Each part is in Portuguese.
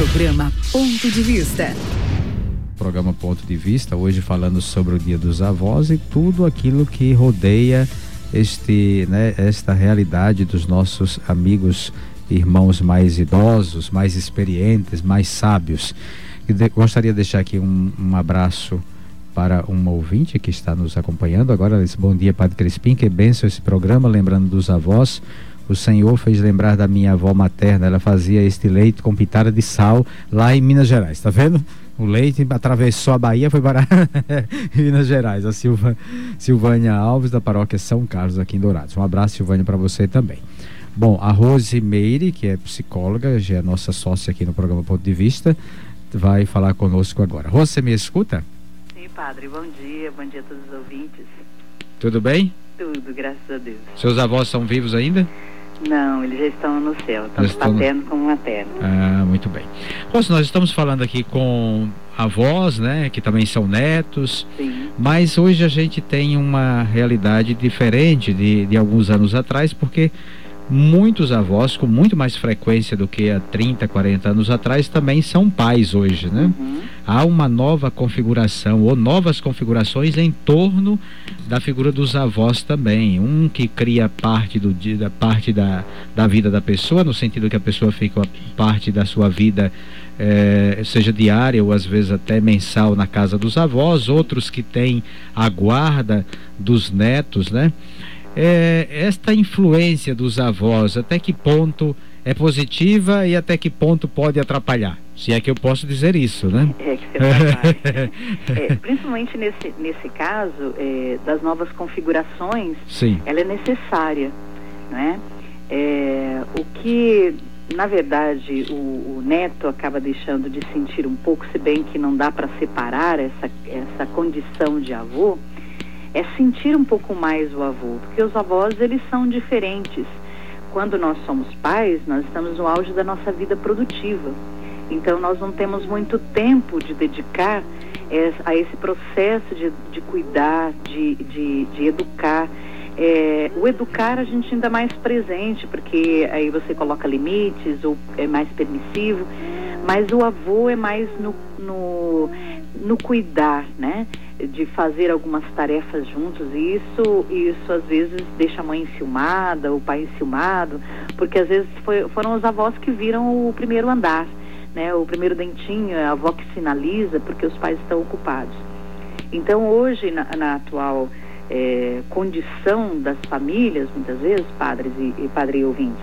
Programa Ponto de Vista. Programa Ponto de Vista, hoje falando sobre o Dia dos Avós e tudo aquilo que rodeia esta realidade dos nossos amigos, irmãos mais idosos, mais experientes, mais sábios. Gostaria de deixar aqui um abraço para uma ouvinte que está nos acompanhando agora. Bom dia, Padre Crispim, que bênção esse programa, lembrando dos avós. O Senhor fez lembrar da minha avó materna, ela fazia este leite com pitada de sal lá em Minas Gerais, tá vendo? O leite atravessou a Bahia, foi para Minas Gerais. A Silvânia Alves, da paróquia São Carlos, aqui em Dourados. Um abraço, Silvânia, para você também. Bom, a Rose Meire, que é psicóloga, já é nossa sócia aqui no programa Ponto de Vista, vai falar conosco agora. Rose, você me escuta? Sim, padre, bom dia a todos os ouvintes. Tudo bem? Tudo, graças a Deus. Seus avós são vivos ainda? Não, eles já estão no céu, tanto paterno como materno. Ah, muito bem. Rose, nós estamos falando aqui com avós, né, que também são netos. Sim. Mas hoje a gente tem uma realidade diferente de alguns anos atrás, porque muitos avós, com muito mais frequência do que há 30, 40 anos atrás, também são pais hoje, né? Uhum. Há uma nova configuração, ou novas configurações em torno da figura dos avós também. Um que cria parte da vida da pessoa, no sentido que a pessoa fica parte da sua vida, seja diária ou às vezes até mensal na casa dos avós. Outros que têm a guarda dos netos, né? Esta influência dos avós, até que ponto é positiva e até que ponto pode atrapalhar? Se é que eu posso dizer isso, né? Que você atrapalha. Principalmente nesse caso, das novas configurações, sim, ela é necessária, né? O que, na verdade, o neto acaba deixando de sentir um pouco, se bem que não dá para separar essa condição de avô, é sentir um pouco mais o avô, porque os avós, eles são diferentes. Quando nós somos pais, nós estamos no auge da nossa vida produtiva, então nós não temos muito tempo de dedicar a esse processo de cuidar, de educar. O educar a gente ainda mais presente, porque aí você coloca limites ou é mais permissivo, mas o avô é mais no cuidar, né? De fazer algumas tarefas juntos, e isso às vezes deixa a mãe enciumada, o pai enciumado, porque às vezes foram os avós que viram o primeiro andar, né? O primeiro dentinho, a avó que sinaliza, porque os pais estão ocupados. Então hoje, na atual condição das famílias, muitas vezes, padres e padre ouvintes,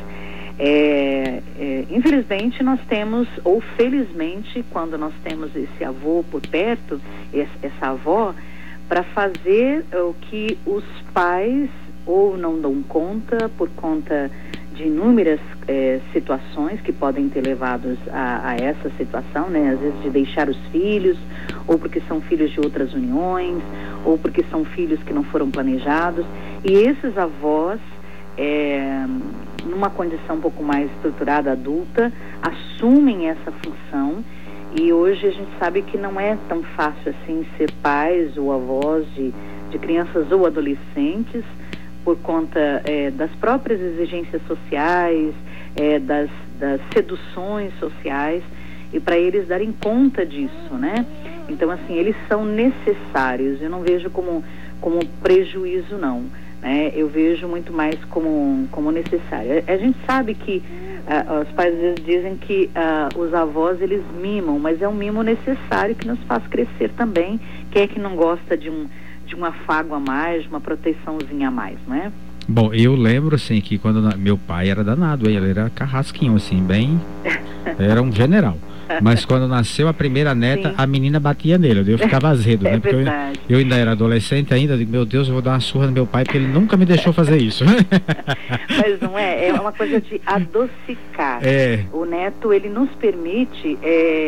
infelizmente nós temos, ou felizmente, quando nós temos esse avô por perto, essa avó, para fazer o que os pais ou não dão conta, por conta de inúmeras situações que podem ter levados a essa situação, né? Às vezes de deixar os filhos, ou porque são filhos de outras uniões, ou porque são filhos que não foram planejados, e esses avós, numa condição um pouco mais estruturada, adulta, assumem essa função. E hoje a gente sabe que não é tão fácil assim ser pais ou avós de crianças ou adolescentes, por conta das próprias exigências sociais, das seduções sociais, e para eles darem conta disso, né? Então, assim, eles são necessários. Eu não vejo como prejuízo, não. Eu vejo muito mais como necessário. A gente sabe que os pais às vezes dizem que os avós, eles mimam, mas é um mimo necessário que nos faz crescer também. Quem é que não gosta de um afago a mais, de uma proteçãozinha a mais, não é? Bom, eu lembro assim que quando meu pai era danado, ele era carrasquinho assim, bem, era um general. Mas quando nasceu a primeira neta, sim, a menina batia nele, eu ficava azedo, né? Porque eu ainda era adolescente ainda, eu digo, meu Deus, eu vou dar uma surra no meu pai, porque ele nunca me deixou fazer isso. Mas não é uma coisa de adocicar. O neto, ele nos permite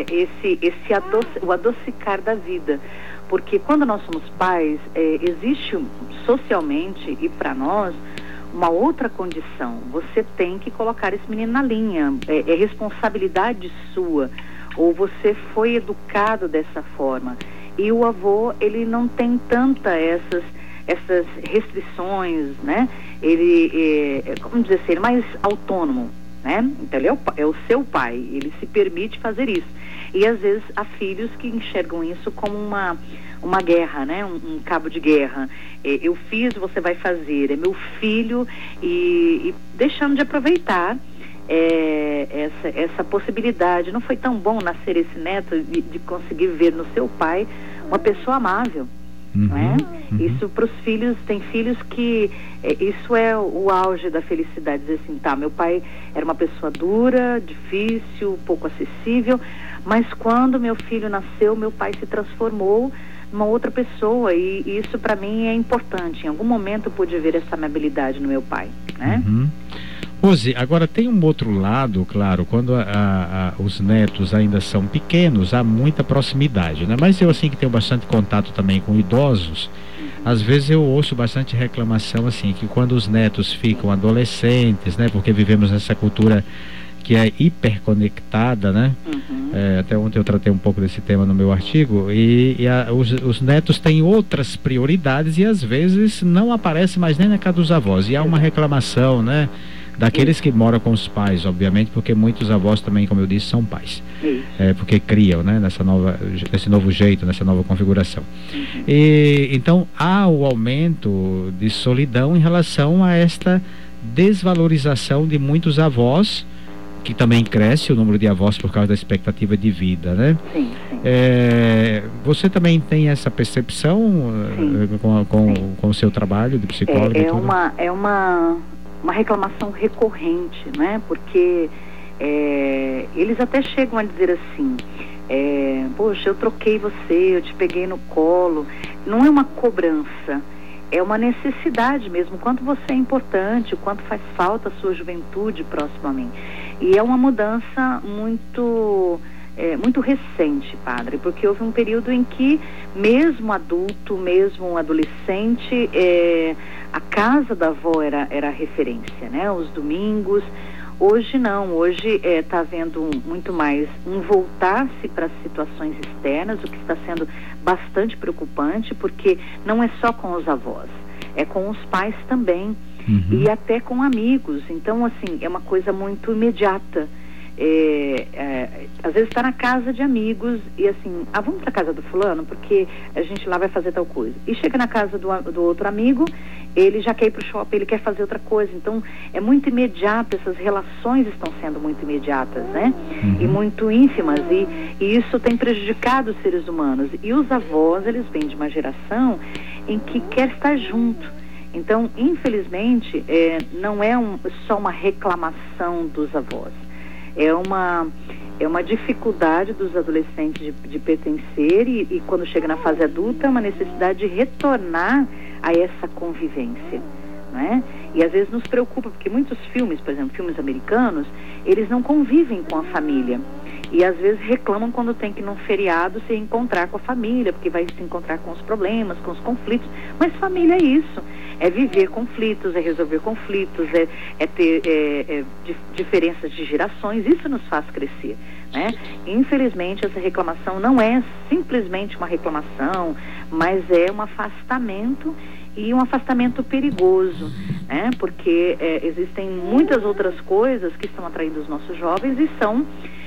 o adocicar da vida. Porque quando nós somos pais, existe socialmente e para nós uma outra condição. Você tem que colocar esse menino na linha, é responsabilidade sua, ou você foi educado dessa forma. E o avô, ele não tem tanta essas restrições, né? Ele, como dizer assim, ele é mais autônomo, né? Então ele é o seu pai, ele se permite fazer isso. E às vezes há filhos que enxergam isso como uma guerra, né? Um cabo de guerra. Eu fiz, você vai fazer, é meu filho, e deixando de aproveitar essa possibilidade. Não foi tão bom nascer esse neto, de conseguir ver no seu pai uma pessoa amável. Não é? Isso para os filhos, tem filhos que isso é o auge da felicidade, dizer assim, tá, meu pai era uma pessoa dura, difícil, pouco acessível, mas quando meu filho nasceu, meu pai se transformou numa outra pessoa, e isso para mim é importante. Em algum momento eu pude ver essa amabilidade no meu pai, né? Rose, agora tem um outro lado, claro, quando os netos ainda são pequenos, há muita proximidade, né? Mas eu, assim, que tenho bastante contato também com idosos, às vezes eu ouço bastante reclamação, assim, que quando os netos ficam adolescentes, né? Porque vivemos nessa cultura que é hiperconectada, né? Até ontem eu tratei um pouco desse tema no meu artigo, os netos têm outras prioridades e às vezes não aparecem mais nem na casa dos avós, e há uma reclamação, né? Daqueles que moram com os pais, obviamente, porque muitos avós também, como eu disse, são pais. Porque criam, né, nesse novo jeito, nessa nova configuração. E então há o aumento de solidão em relação a esta desvalorização de muitos avós, que também cresce o número de avós por causa da expectativa de vida, né? Sim. Você também tem essa percepção com o seu trabalho de psicóloga? É uma reclamação recorrente, né? Porque eles até chegam a dizer assim, poxa, eu troquei você, eu te peguei no colo. Não é uma cobrança, é uma necessidade mesmo, o quanto você é importante, o quanto faz falta a sua juventude próximo a mim. E é uma mudança muito recente, padre, porque houve um período em que, mesmo adulto, mesmo um adolescente, a casa da avó era a referência, né? Os domingos. Hoje não, hoje está havendo muito mais um voltar-se para as situações externas, o que está sendo bastante preocupante, porque não é só com os avós, é com os pais também, e até com amigos. Então, assim, é uma coisa muito imediata. Às vezes está na casa de amigos e assim, vamos para casa do fulano porque a gente lá vai fazer tal coisa, e chega na casa do outro amigo, ele já quer ir para o shopping, ele quer fazer outra coisa. Então é muito imediato, essas relações estão sendo muito imediatas, né? E muito ínfimas, e isso tem prejudicado os seres humanos. E os avós, eles vêm de uma geração em que quer estar junto. Então, infelizmente, não é só uma reclamação dos avós. É uma dificuldade dos adolescentes de pertencer, e quando chega na fase adulta é uma necessidade de retornar a essa convivência, né? E às vezes nos preocupa, porque muitos filmes, por exemplo, filmes americanos, eles não convivem com a família, e às vezes reclamam quando tem que, num feriado, se encontrar com a família, porque vai se encontrar com os problemas, com os conflitos. Mas família é isso, é viver conflitos, é resolver conflitos, é ter diferenças de gerações. Isso nos faz crescer, né? Infelizmente, essa reclamação não é simplesmente uma reclamação, mas é um afastamento, e um afastamento perigoso, né? Porque existem muitas outras coisas que estão atraindo os nossos jovens, e são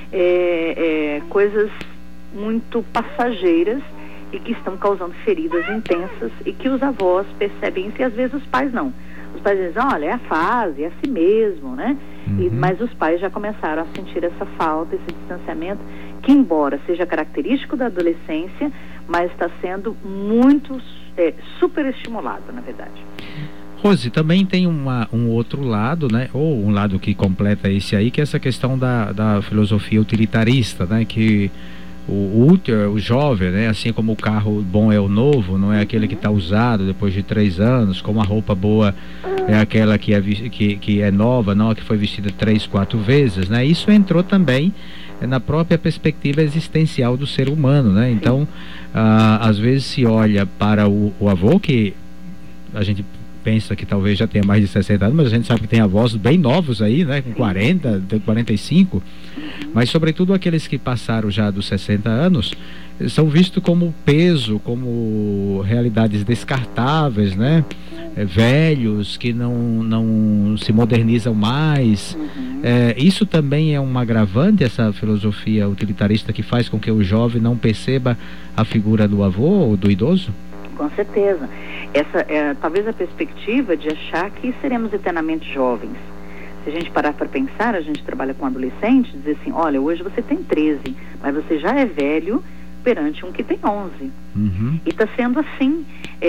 coisas muito passageiras e que estão causando feridas intensas, e que os avós percebem isso, e às vezes os pais não. Os pais dizem, olha, é a fase, é assim mesmo, né? Mas os pais já começaram a sentir essa falta, esse distanciamento, que embora seja característico da adolescência, mas está sendo muito superestimulado, na verdade. Rose, também tem um outro lado, né? Ou um lado que completa esse aí, que é essa questão da filosofia utilitarista, né? Que o útil é o jovem, né? Assim como o carro bom é o novo, não é aquele que está usado depois de 3 anos, como a roupa boa é aquela que é nova, não a que foi vestida 3, 4 vezes, né? Isso entrou também na própria perspectiva existencial do ser humano, né? Então, às vezes se olha para o avô, que a gente pensa que talvez já tenha mais de 60 anos, mas a gente sabe que tem avós bem novos aí, né? Com 40, 45, mas sobretudo aqueles que passaram já dos 60 anos, são vistos como peso, como realidades descartáveis, né? velhos, que não se modernizam mais. Isso também é um agravante, essa filosofia utilitarista que faz com que o jovem não perceba a figura do avô ou do idoso? Com certeza. Essa é talvez a perspectiva de achar que seremos eternamente jovens. Se a gente parar para pensar, a gente trabalha com adolescentes, dizer assim, olha, hoje você tem 13, mas você já é velho perante um que tem 11. E está sendo assim,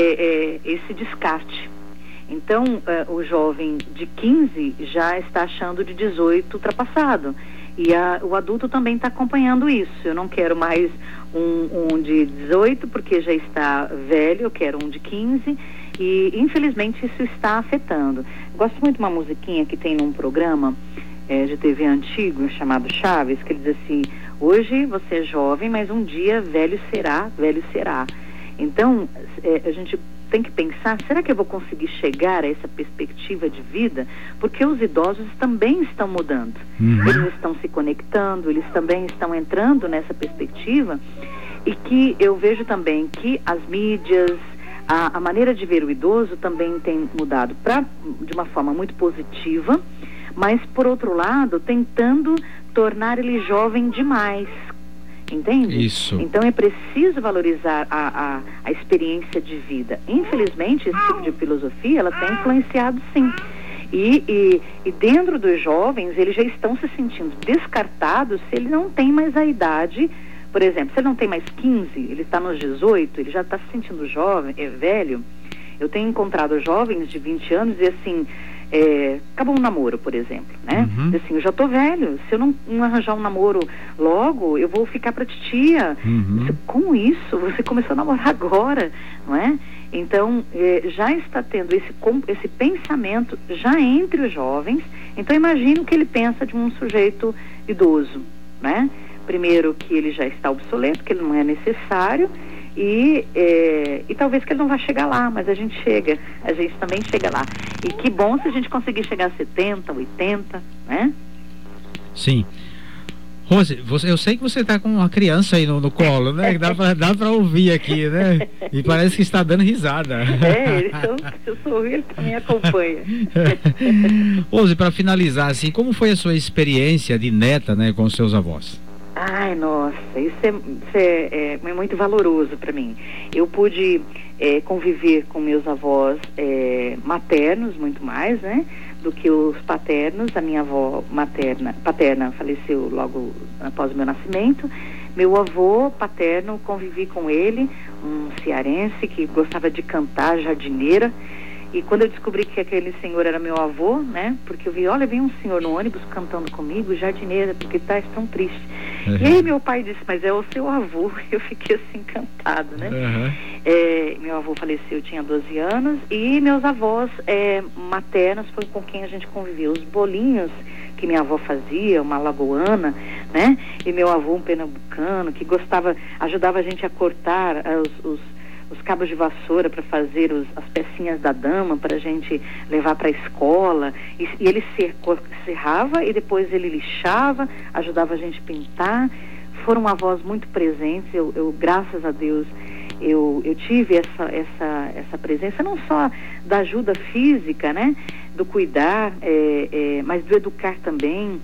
esse descarte. Então, o jovem de 15 já está achando de 18 ultrapassado. E o adulto também está acompanhando isso. Eu não quero mais um de 18 porque já está velho, eu quero um de 15. E, infelizmente, isso está afetando. Gosto muito de uma musiquinha que tem num programa de TV antigo chamado Chaves, que ele diz assim, hoje você é jovem, mas um dia velho será, velho será. Então, a gente tem que pensar, será que eu vou conseguir chegar a essa perspectiva de vida? Porque os idosos também estão mudando. Eles estão se conectando, eles também estão entrando nessa perspectiva, e que eu vejo também que as mídias, a maneira de ver o idoso também tem mudado de uma forma muito positiva, mas, por outro lado, tentando tornar ele jovem demais. Entende? Isso. Então é preciso valorizar a experiência de vida. Infelizmente, esse tipo de filosofia, ela tem influenciado, sim. E dentro dos jovens, eles já estão se sentindo descartados se ele não tem mais a idade. Por exemplo, se ele não tem mais 15, ele está nos 18, ele já está se sentindo jovem, velho. Eu tenho encontrado jovens de 20 anos e assim, acabou um namoro, por exemplo, né? Assim, eu já tô velho, se eu não arranjar um namoro logo, eu vou ficar pra titia. Com isso, você começou a namorar agora, não é? Então, já está tendo esse pensamento já entre os jovens. Então, imagina o que ele pensa de um sujeito idoso, né? Primeiro, que ele já está obsoleto, que ele não é necessário, e talvez que ele não vá chegar lá, mas a gente também chega lá. E que bom se a gente conseguir chegar a 70, 80, né? Sim. Rose, eu sei que você está com uma criança aí no colo, né? Dá pra ouvir aqui, né? E parece que está dando risada. Se eu sorrir, ele também acompanha. Rose, para finalizar, assim, como foi a sua experiência de neta, né, com os seus avós? Ai, nossa, isso é muito valoroso para mim. Eu pude conviver com meus avós maternos, muito mais, né, do que os paternos. A minha avó paterna faleceu logo após o meu nascimento. Meu avô paterno, convivi com ele, um cearense que gostava de cantar, jardineira. E quando eu descobri que aquele senhor era meu avô, né, porque eu vi, olha, vem um senhor no ônibus cantando comigo, jardineira, porque tá tão triste. E aí meu pai disse, mas é o seu avô. Eu fiquei assim encantada, né? Meu avô faleceu, eu tinha 12 anos, e meus avós maternos foi com quem a gente conviveu. Os bolinhos que minha avó fazia, uma alagoana, né? E meu avô, um pernambucano, que ajudava a gente a cortar os cabos de vassoura para fazer as pecinhas da dama para a gente levar para a escola, e ele serrava e depois ele lixava, ajudava a gente a pintar. Foram avós muito presentes. Eu graças a Deus eu tive essa presença, não só da ajuda física, né, do cuidar, mas do educar também.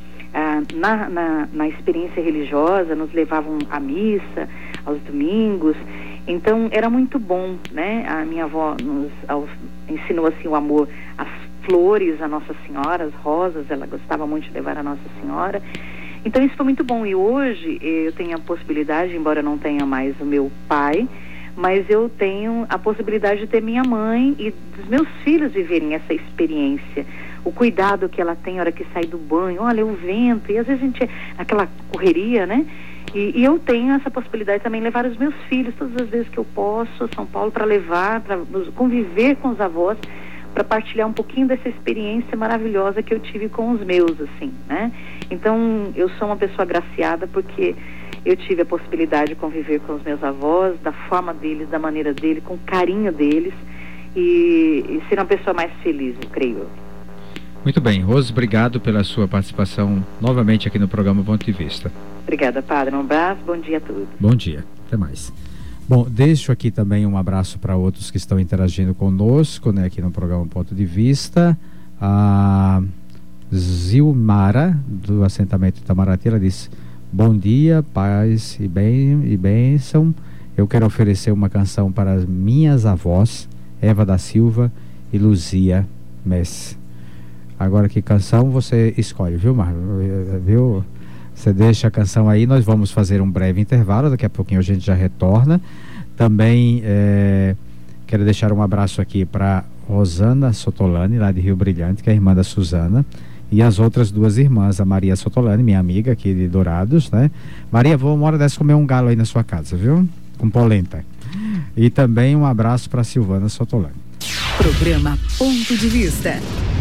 Na experiência religiosa, nos levavam à missa aos domingos. Então era muito bom, né? A minha avó ensinou assim o amor às flores, a Nossa Senhora, as rosas. Ela gostava muito de levar a Nossa Senhora. Então isso foi muito bom. E hoje eu tenho a possibilidade, embora eu não tenha mais o meu pai, mas eu tenho a possibilidade de ter minha mãe e dos meus filhos viverem essa experiência. O cuidado que ela tem na hora que sai do banho, olha, o vento, e às vezes a gente, aquela correria, né? E eu tenho essa possibilidade também de levar os meus filhos todas as vezes que eu posso a São Paulo para levar, para conviver com os avós, para partilhar um pouquinho dessa experiência maravilhosa que eu tive com os meus, assim, né? Então, eu sou uma pessoa agraciada porque eu tive a possibilidade de conviver com os meus avós, da forma deles, da maneira deles, com o carinho deles, e ser uma pessoa mais feliz, eu creio. Muito bem, Rose, obrigado pela sua participação novamente aqui no programa Ponto de Vista. Obrigada, padre. Um abraço, bom dia a todos. Bom dia, até mais. Bom, deixo aqui também um abraço para outros que estão interagindo conosco, né, aqui no programa Ponto de Vista. A Zilmara, do assentamento Itamaraty, ela disse: bom dia, paz e bênção. Eu quero oferecer uma canção para as minhas avós, Eva da Silva e Luzia Messi. Agora, que canção você escolhe, viu, Marlon? Viu? Você deixa a canção aí, nós vamos fazer um breve intervalo, daqui a pouquinho a gente já retorna. Também quero deixar um abraço aqui para Rosana Sotolani, lá de Rio Brilhante, que é a irmã da Suzana, e as outras duas irmãs, a Maria Sotolani, minha amiga aqui de Dourados, né? Maria, vou uma hora dessa comer um galo aí na sua casa, viu? Com polenta. E também um abraço para Silvana Sotolani. Programa Ponto de Vista.